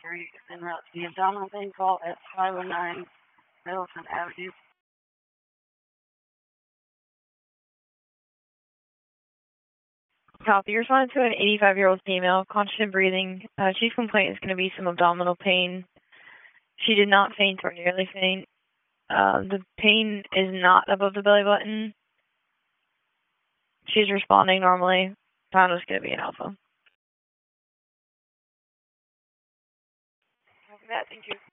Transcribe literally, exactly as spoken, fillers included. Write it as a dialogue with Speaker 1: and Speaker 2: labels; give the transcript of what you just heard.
Speaker 1: Street and route to the abdominal pain call at five oh nine Middleton Avenue.
Speaker 2: Copy. You're responding to an eighty-five-year-old female, conscious and breathing. Uh, chief complaint is going to be some abdominal pain. She did not faint or nearly faint. Uh, the pain is not above the belly button. She's responding normally. Pound is going to be an alpha.
Speaker 1: Copy that. Thank you.